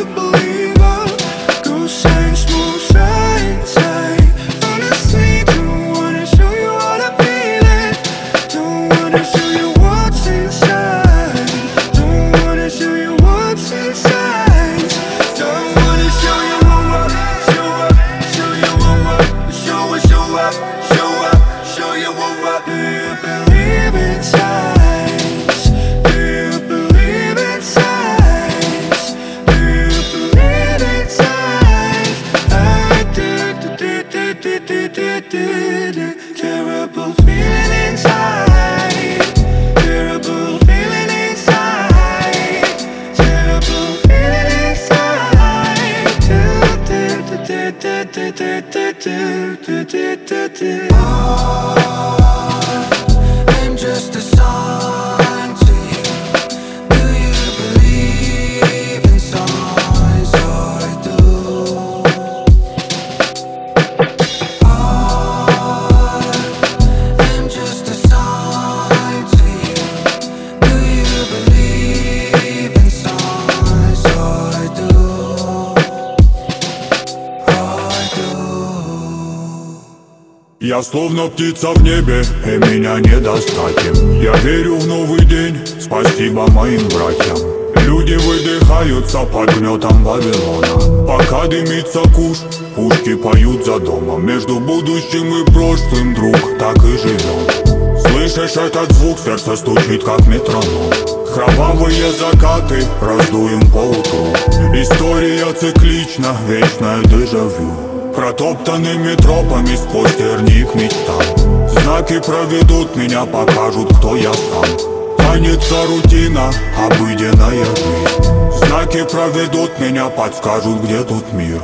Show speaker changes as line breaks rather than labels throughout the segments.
a believer. Ghost and smooth side. Honestly, don't wanna show you all I'm feeling. Don't wanna show you what's inside. Don't wanna show you what's inside. Don't wanna show you what, show you what, show you what. Do you believe in signs? Do you believe in signs? Do you believe in signs? I do. Terrible feeling inside. Terrible feeling inside. Terrible feeling inside. I'm just a sign to you. Do you believe in signs? I do. I'm just a sign to you. Do you believe in signs? I do. I do.
Я словно птица в небе, и меня не достать им. Я верю в новый день, спасибо моим братьям. Люди выдыхаются под гнетом Вавилона. Пока дымится куш, пушки поют за домом. Между будущим и прошлым, друг, так и живем. Слышишь этот звук, сердце стучит как метроном. Кровавые закаты раздуем поутру. История циклична, вечное дежавю. Протоптанными тропами сквозь терник мечтам. Знаки проведут меня, покажут, кто я сам. Тянется рутина, обыденная жизнь. Знаки проведут меня, подскажут, где тут мир.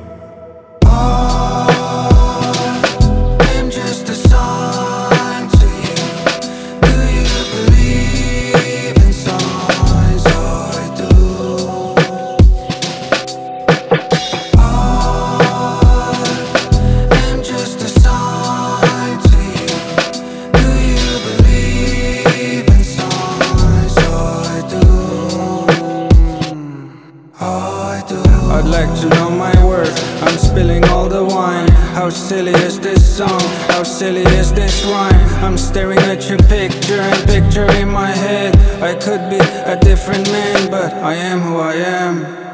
I'm just a sign to you. Do you believe in signs? I do. I'm just a sign to you. Do you believe in signs? I do. I do. I'd like to know my worth. I'm spilling all the wine. How silly is this song? How silly is this rhyme? I'm staring at your picture and picture in my head. I could be a different man, but I am who I am.